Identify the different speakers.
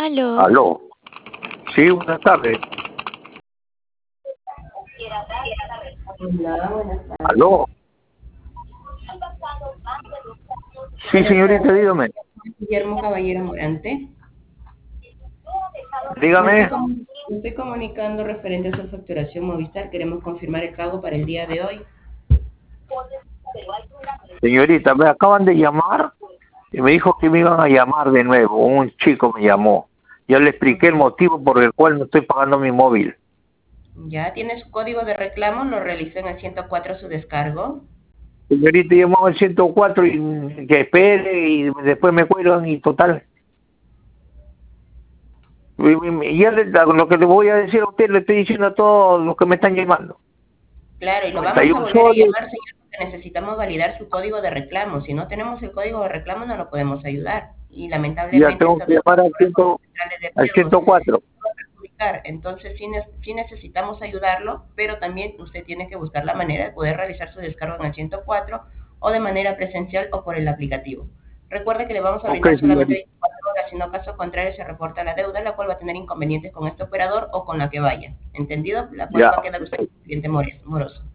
Speaker 1: Aló.
Speaker 2: Aló. Sí, buenas tardes.
Speaker 3: Hola, buenas tardes.
Speaker 2: Aló. Sí,
Speaker 3: Buenas
Speaker 2: señorita,
Speaker 3: tardes.
Speaker 2: dígame.
Speaker 3: Guillermo Caballero Morante.
Speaker 2: Dígame.
Speaker 3: Me estoy comunicando referente a su facturación Movistar. Queremos confirmar el pago para el día de hoy.
Speaker 2: Señorita, me acaban de llamar y me dijo que me iban a llamar de nuevo. Un chico me llamó. Yo le expliqué el motivo por el cual no estoy pagando mi móvil.
Speaker 3: Ya tiene su código de reclamo, lo realizó en el 104 su descargo.
Speaker 2: Señorita, llamó al 104 y que espere y después me cuelgan y total. Ya lo que le voy a decir a usted le estoy diciendo a todos los que me están llamando.
Speaker 3: Claro, y lo vamos a
Speaker 2: 91
Speaker 3: volver a
Speaker 2: soles.
Speaker 3: llamar, señor, porque necesitamos validar su código de reclamo. Si no tenemos el código de reclamo, no lo podemos ayudar. Y
Speaker 2: Ya
Speaker 3: lamentablemente
Speaker 2: tengo
Speaker 3: esto
Speaker 2: que
Speaker 3: no
Speaker 2: llamar
Speaker 3: es central de
Speaker 2: al
Speaker 3: depósitos
Speaker 2: 104.
Speaker 3: perjudicar. Entonces, sí necesitamos ayudarlo, pero también usted tiene que buscar la manera de poder realizar su descargo en el 104 o de manera presencial o por el aplicativo. Recuerde que le vamos a
Speaker 2: Ok,
Speaker 3: brindar solamente
Speaker 2: señorita.
Speaker 3: 24 horas, si no caso contrario se reporta la deuda, la cual va a tener inconvenientes con este operador o con la que vaya. ¿Entendido? La cual
Speaker 2: Ya.
Speaker 3: va a quedar usted como cliente moroso.